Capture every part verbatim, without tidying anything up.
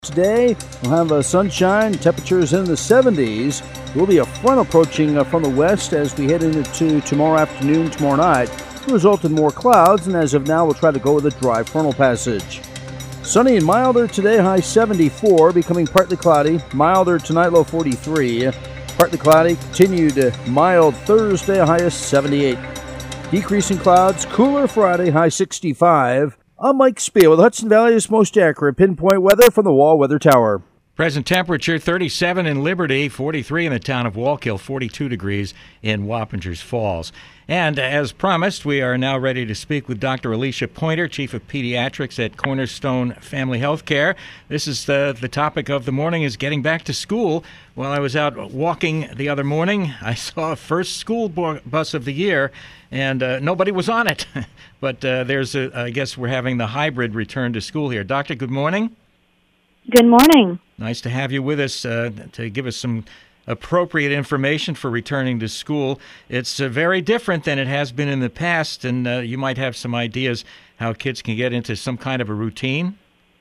Today, we'll have uh, sunshine, temperatures in the seventies. There will be a front approaching uh, from the west as we head into tomorrow afternoon, tomorrow night. It will result in more clouds, and as of now, we'll try to go with a dry frontal passage. Sunny and milder today, high seventy-four, becoming partly cloudy. Milder tonight, low forty-three. Partly cloudy, continued mild Thursday, highest seventy-eight. Decreasing clouds, cooler Friday, high sixty-five. I'm Mike Spiel with Hudson Valley's most accurate pinpoint weather from the Wall Weather Tower. Present temperature thirty-seven in Liberty, forty-three in the town of Wallkill, forty-two degrees in Wappingers Falls. And as promised, we are now ready to speak with Doctor Alicia Pointer, Chief of Pediatrics at Cornerstone Family Health Care. This is the, the topic of the morning, is getting back to school. While I was out walking the other morning, I saw a first school bu- bus of the year, and uh, nobody was on it. But uh, there's, a, I guess we're having the hybrid return to school here. Doctor, good morning. Good morning. Nice to have you with us uh, to give us some appropriate information for returning to school. It's uh, very different than it has been in the past, and uh, you might have some ideas how kids can get into some kind of a routine.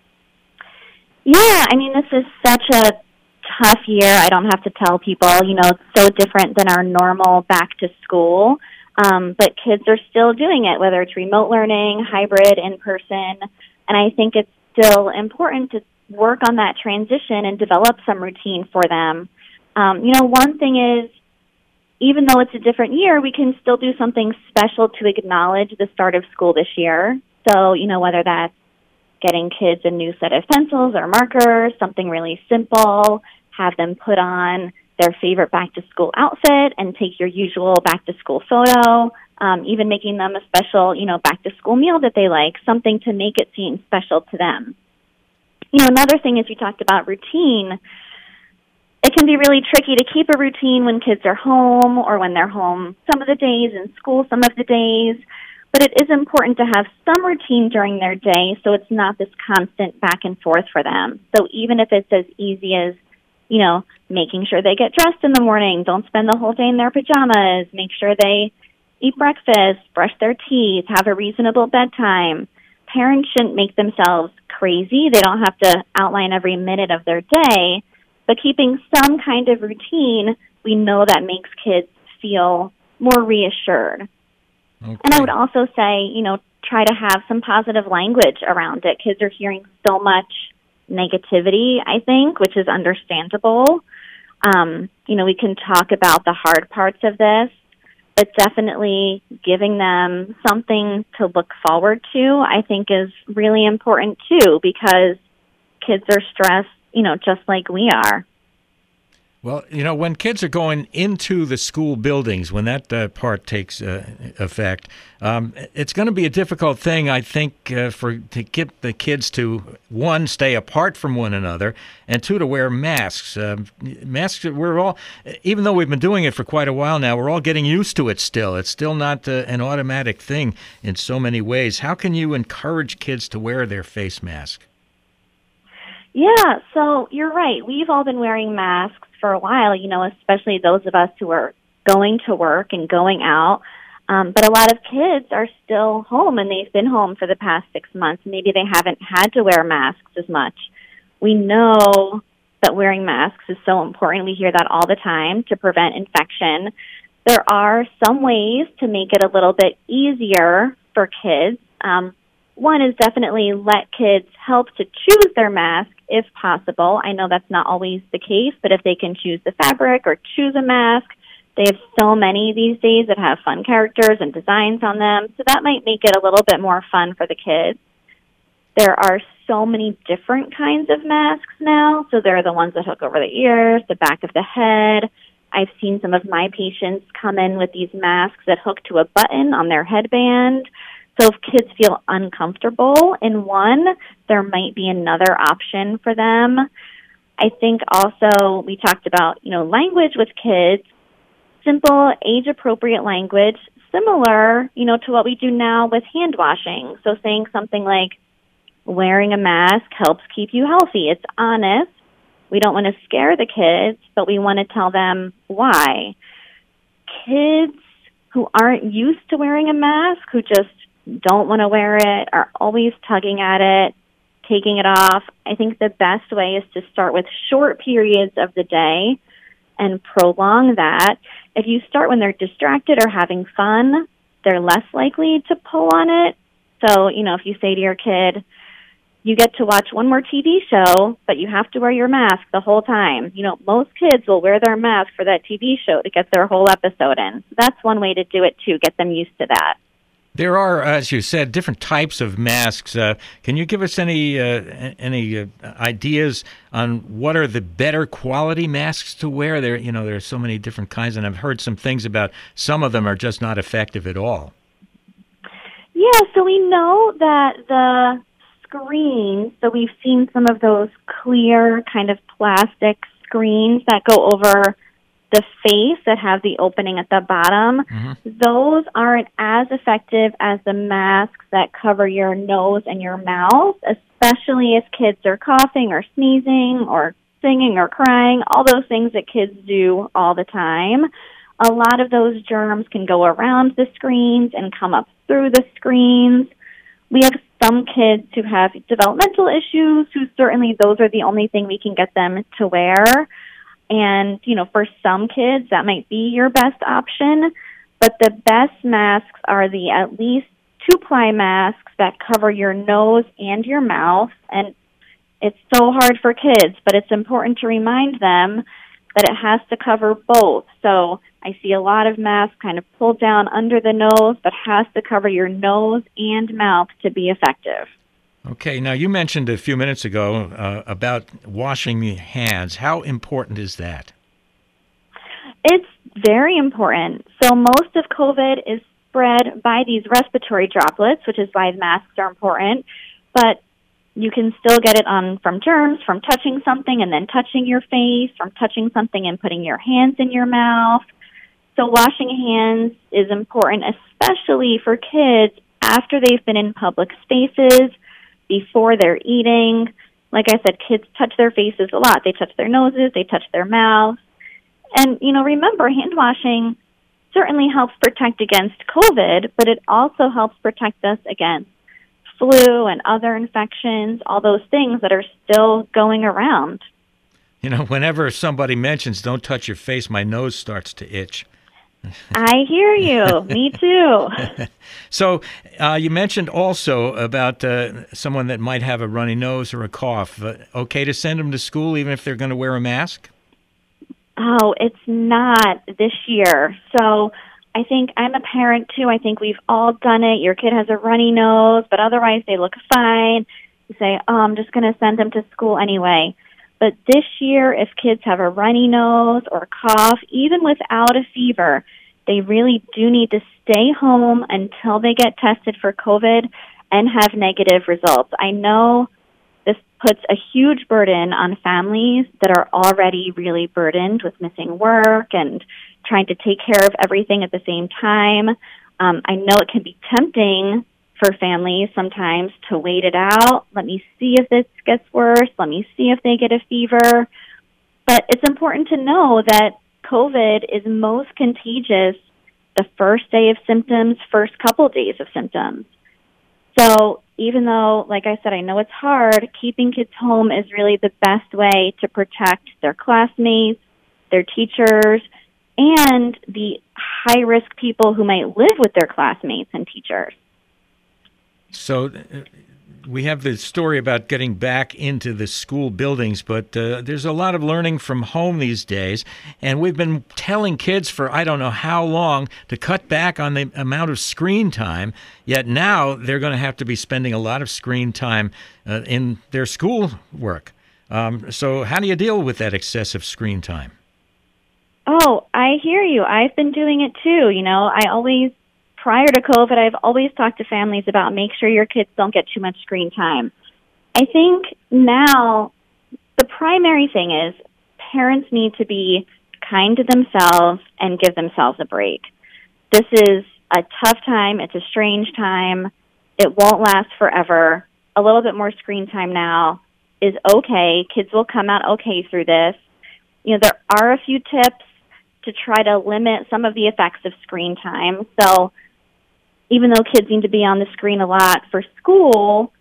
Yeah, I mean, this is such a tough year. I don't have to tell people, you know, it's so different than our normal back to school. Um, but kids are still doing it, whether it's remote learning, hybrid, in person. And I think it's still important to work on that transition and develop some routine for them. Um, you know, one thing is, even though it's a different year, we can still do something special to acknowledge the start of school this year. So, you know, whether that's getting kids a new set of pencils or markers, something really simple, have them put on their favorite back-to-school outfit and take your usual back-to-school photo, um, even making them a special, you know, back-to-school meal that they like, something to make it seem special to them. You know, another thing is, you talked about routine. It can be really tricky to keep a routine when kids are home or when they're home some of the days, in school some of the days. But it is important to have some routine during their day so it's not this constant back and forth for them. So even if it's as easy as, you know, making sure they get dressed in the morning, don't spend the whole day in their pajamas, make sure they eat breakfast, brush their teeth, have a reasonable bedtime. Parents shouldn't make themselves crazy. They don't have to outline every minute of their day. But keeping some kind of routine, we know that makes kids feel more reassured. Okay. And I would also say, you know, try to have some positive language around it. Kids are hearing so much negativity, I think, which is understandable. Um, you know, we can talk about the hard parts of this, but definitely giving them something to look forward to, I think, is really important too, because kids are stressed, you know, just like we are. Well, you know, when kids are going into the school buildings, when that uh, part takes uh, effect, um, it's going to be a difficult thing, I think, uh, for to get the kids to, one, stay apart from one another, and two, to wear masks. Uh, masks, we're all, even though we've been doing it for quite a while now, we're all getting used to it still. It's still not uh, an automatic thing in so many ways. How can you encourage kids to wear their face mask? Yeah, so you're right. We've all been wearing masks for a while, you know, especially those of us who are going to work and going out. Um, but a lot of kids are still home, and they've been home for the past six months. Maybe they haven't had to wear masks as much. We know that wearing masks is so important. We hear that all the time to prevent infection. There are some ways to make it a little bit easier for kids. Um, One is definitely let kids help to choose their mask if possible. I know that's not always the case, but if they can choose the fabric or choose a mask, they have so many these days that have fun characters and designs on them, so that might make it a little bit more fun for the kids. There are so many different kinds of masks now, so there are the ones that hook over the ears, the back of the head. I've seen some of my patients come in with these masks that hook to a button on their headband. So if kids feel uncomfortable in one, there might be another option for them. I think also we talked about, you know, language with kids, simple, age-appropriate language, similar, you know, to what we do now with hand washing. So saying something like, wearing a mask helps keep you healthy. It's honest. We don't want to scare the kids, but we want to tell them why. Kids who aren't used to wearing a mask, who just don't want to wear it, are always tugging at it, taking it off. I think the best way is to start with short periods of the day and prolong that. If you start when they're distracted or having fun, they're less likely to pull on it. So, you know, if you say to your kid, you get to watch one more T V show, but you have to wear your mask the whole time. You know, most kids will wear their mask for that T V show to get their whole episode in. So that's one way to do it, too, get them used to that. There are, as you said, different types of masks. Uh, can you give us any uh, any uh, ideas on what are the better quality masks to wear? There, you know, there are so many different kinds, and I've heard some things about some of them are just not effective at all. Yeah, so we know that the screens, so we've seen some of those clear kind of plastic screens that go over the face that have the opening at the bottom. Mm-hmm. Those aren't as effective as the masks that cover your nose and your mouth, especially if kids are coughing or sneezing or singing or crying, all those things that kids do all the time. A lot of those germs can go around the screens and come up through the screens. We have some kids who have developmental issues who certainly those are the only thing we can get them to wear. And, you know, for some kids, that might be your best option. But the best masks are the at least two-ply masks that cover your nose and your mouth. And it's so hard for kids, but it's important to remind them that it has to cover both. So I see a lot of masks kind of pulled down under the nose, but has to cover your nose and mouth to be effective. Okay, now you mentioned a few minutes ago uh, about washing your hands. How important is that? It's very important. So most of COVID is spread by these respiratory droplets, which is why masks are important. But you can still get it on from germs, from touching something and then touching your face, from touching something and putting your hands in your mouth. So washing hands is important, especially for kids after they've been in public spaces, before they're eating. Like I said, kids touch their faces a lot. They touch their noses, they touch their mouths. And, you know, remember, hand washing certainly helps protect against COVID, but it also helps protect us against flu and other infections, all those things that are still going around. You know, whenever somebody mentions don't touch your face, my nose starts to itch. I hear you. Me too. So uh, you mentioned also about uh, someone that might have a runny nose or a cough. Uh, okay to send them to school even if they're going to wear a mask? Oh, it's not this year. So I think I'm a parent, too. I think we've all done it. Your kid has a runny nose, but otherwise they look fine. You say, oh, I'm just going to send them to school anyway. But this year, if kids have a runny nose or cough, even without a fever, they really do need to stay home until they get tested for COVID and have negative results. I know this puts a huge burden on families that are already really burdened with missing work and trying to take care of everything at the same time. Um, I know it can be tempting for families sometimes to wait it out. Let me see if this gets worse. Let me see if they get a fever. But it's important to know that COVID is most contagious the first day of symptoms, first couple days of symptoms. So even though, like I said, I know it's hard, keeping kids home is really the best way to protect their classmates, their teachers, and the high-risk people who might live with their classmates and teachers. So uh, we have the story about getting back into the school buildings, but uh, there's a lot of learning from home these days, and we've been telling kids for I don't know how long to cut back on the amount of screen time, yet now they're going to have to be spending a lot of screen time uh, in their school work. Um, so how do you deal with that excessive screen time? Oh, I hear you. I've been doing it too. You know, I always Prior to COVID, I've always talked to families about make sure your kids don't get too much screen time. I think now the primary thing is parents need to be kind to themselves and give themselves a break. This is a tough time. It's a strange time. It won't last forever. A little bit more screen time now is okay. Kids will come out okay through this. You know, there are a few tips to try to limit some of the effects of screen time. So even though kids need to be on the screen a lot for school,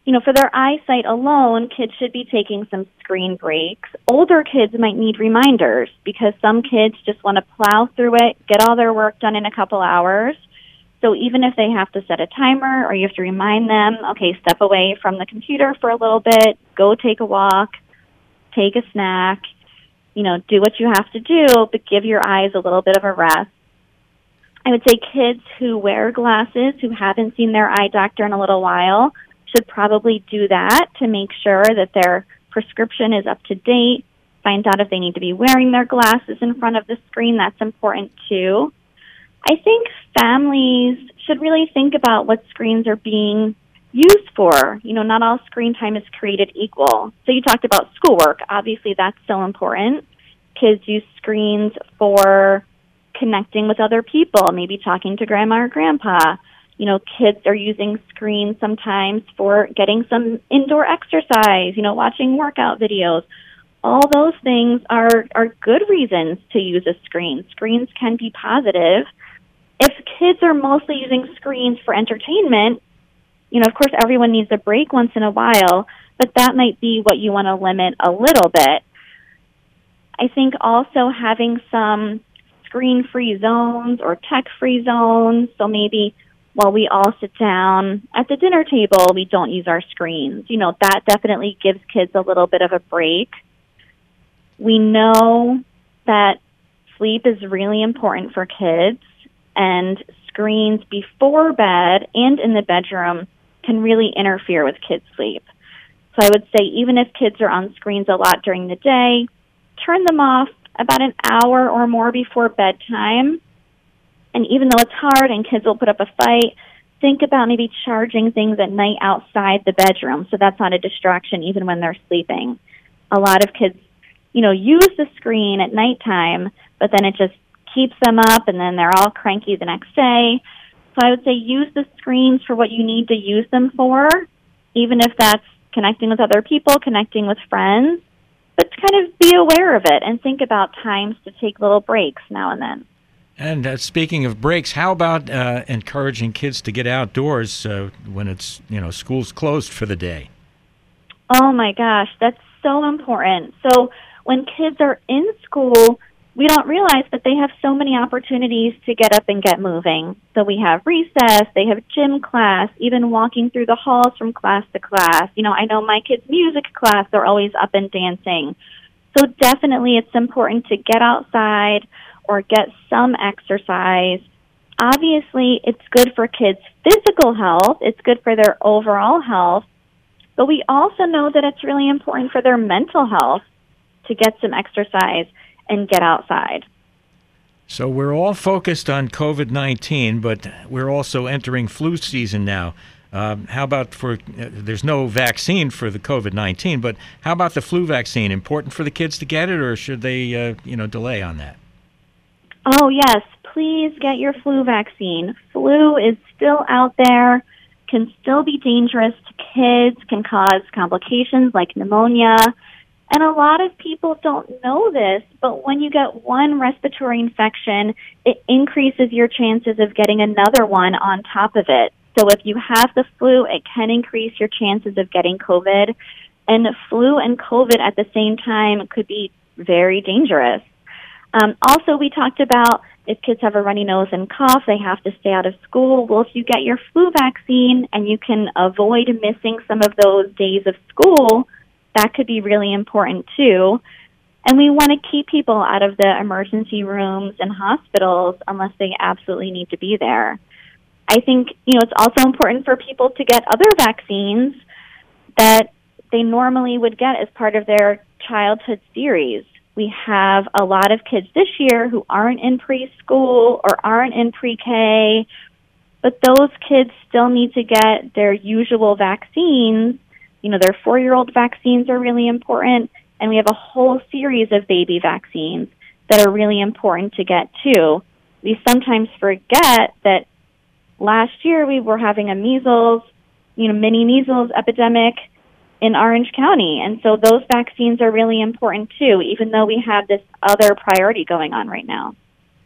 you know, for their eyesight alone, kids should be taking some screen breaks. Older kids might need reminders because some kids just want to plow through it, get all their work done in a couple hours. So even if they have to set a timer or you have to remind them, okay, step away from the computer for a little bit, go take a walk, take a snack, you know, do what you have to do, but give your eyes a little bit of a rest. I would say kids who wear glasses, who haven't seen their eye doctor in a little while, should probably do that to make sure that their prescription is up to date, find out if they need to be wearing their glasses in front of the screen. That's important too. I think families should really think about what screens are being used for. You know, not all screen time is created equal. So you talked about schoolwork. Obviously, that's so important. Kids use screens for connecting with other people, maybe talking to grandma or grandpa. You know, kids are using screens sometimes for getting some indoor exercise, you know, watching workout videos. All those things are, are good reasons to use a screen. Screens can be positive. If kids are mostly using screens for entertainment, you know, of course, everyone needs a break once in a while, but that might be what you want to limit a little bit. I think also having some screen-free zones or tech-free zones, so maybe while we all sit down at the dinner table, we don't use our screens. You know, that definitely gives kids a little bit of a break. We know that sleep is really important for kids, and screens before bed and in the bedroom can really interfere with kids' sleep. So I would say even if kids are on screens a lot during the day, turn them off about an hour or more before bedtime. And even though it's hard and kids will put up a fight, think about maybe charging things at night outside the bedroom so that's not a distraction even when they're sleeping. A lot of kids, you know, use the screen at nighttime, but then it just keeps them up and then they're all cranky the next day. So I would say use the screens for what you need to use them for, even if that's connecting with other people, connecting with friends, but kind of be aware of it and think about times to take little breaks now and then. And uh, speaking of breaks, how about uh, encouraging kids to get outdoors uh, when it's, you know, school's closed for the day? Oh my gosh, that's so important. So when kids are in school, we don't realize that they have so many opportunities to get up and get moving. So we have recess, they have gym class, even walking through the halls from class to class. You know, I know my kids' music class, they're always up and dancing. So definitely it's important to get outside or get some exercise. Obviously, it's good for kids' physical health. It's good for their overall health. But we also know that it's really important for their mental health to get some exercise and get outside. So we're all focused on COVID nineteen, but we're also entering flu season now. Um, how about for, uh, there's no vaccine for the COVID nineteen, but how about the flu vaccine? Important for the kids to get it, or should they, uh, you know, delay on that? Oh, yes. Please get your flu vaccine. Flu is still out there, can still be dangerous to kids, can cause complications like pneumonia. And a lot of people don't know this, but when you get one respiratory infection, it increases your chances of getting another one on top of it. So if you have the flu, it can increase your chances of getting COVID. And flu and COVID at the same time could be very dangerous. Um, also, we talked about if kids have a runny nose and cough, they have to stay out of school. Well, if you get your flu vaccine and you can avoid missing some of those days of school, that could be really important too. And we want to keep people out of the emergency rooms and hospitals unless they absolutely need to be there. I think, you know, it's also important for people to get other vaccines that they normally would get as part of their childhood series. We have a lot of kids this year who aren't in preschool or aren't in pre-K, but those kids still need to get their usual vaccines. You know, their four-year-old vaccines are really important, and we have a whole series of baby vaccines that are really important to get too. We sometimes forget that last year we were having a measles, you know, mini measles epidemic in Orange County, and so those vaccines are really important too, even though we have this other priority going on right now.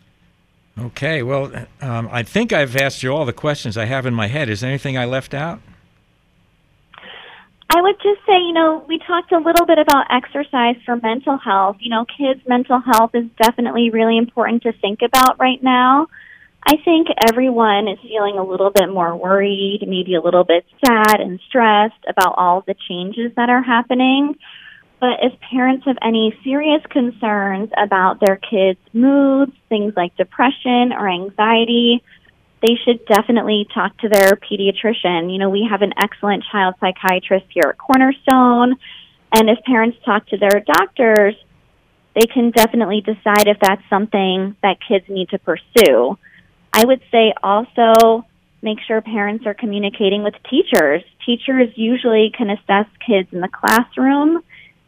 Okay, well, um, I think I've asked you all the questions I have in my head. Is there anything I left out? I would just say, you know, we talked a little bit about exercise for mental health. You know, kids' mental health is definitely really important to think about right now. I think everyone is feeling a little bit more worried, maybe a little bit sad and stressed about all the changes that are happening. But if parents have any serious concerns about their kids' moods, things like depression or anxiety, they should definitely talk to their pediatrician. You know, we have an excellent child psychiatrist here at Cornerstone, and if parents talk to their doctors, they can definitely decide if that's something that kids need to pursue. I would say also make sure parents are communicating with teachers. Teachers usually can assess kids in the classroom,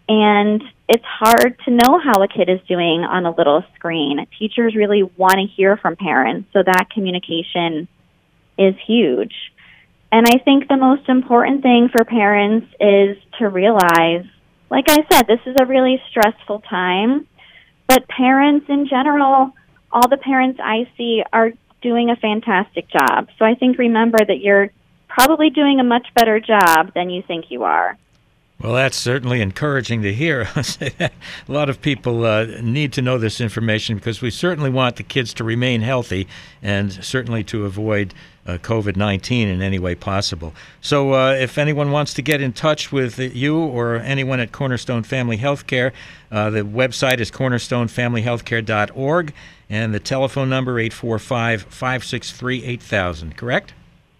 and it's hard to know how a kid is doing on a little screen. Teachers really want to hear from parents, so that communication is huge. And I think the most important thing for parents is to realize, like I said, this is a really stressful time, but parents in general, all the parents I see are doing a fantastic job. So I think remember that you're probably doing a much better job than you think you are. Well, that's certainly encouraging to hear. A lot of people uh, need to know this information because we certainly want the kids to remain healthy and certainly to avoid uh, COVID nineteen in any way possible. So uh, if anyone wants to get in touch with you or anyone at Cornerstone Family Healthcare, uh, the website is cornerstone family healthcare dot org and the telephone number eight four five, five six three, eight thousand, correct?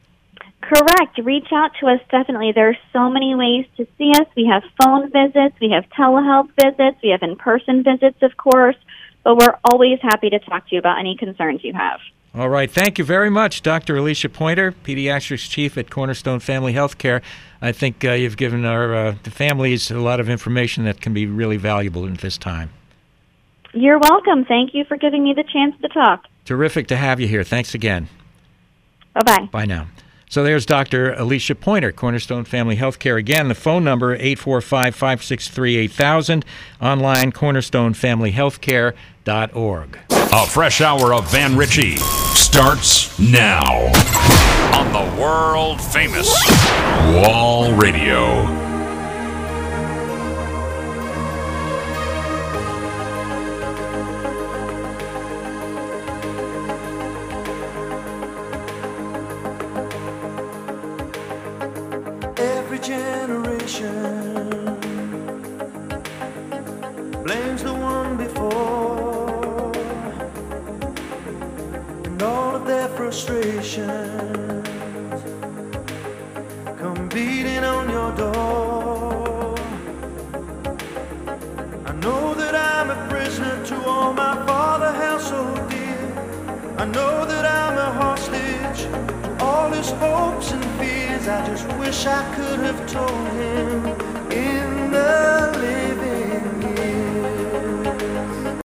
Correct. Reach out to us, definitely. There are so many ways to see us. We have phone visits, we have telehealth visits, we have in-person visits, of course, but we're always happy to talk to you about any concerns you have. All right. Thank you very much, Doctor Alicia Pointer, Pediatrics Chief at Cornerstone Family Healthcare. I think uh, you've given our uh, the families a lot of information that can be really valuable at this time. You're welcome. Thank you for giving me the chance to talk. Terrific to have you here. Thanks again. Bye-bye. Bye now. So there's Doctor Alicia Pointer, Cornerstone Family Healthcare. Again, the phone number, eight four five, five six three, eight thousand. Online, cornerstone family healthcare dot org. A fresh hour of Van Ritchie starts now on the world-famous Wall Radio. Blames the one before, and all of their frustrations come beating on your door. I know that I'm a prisoner to all my father held so dear. I know that I'm a hostage to all his hopes and fears. I just wish I could have told him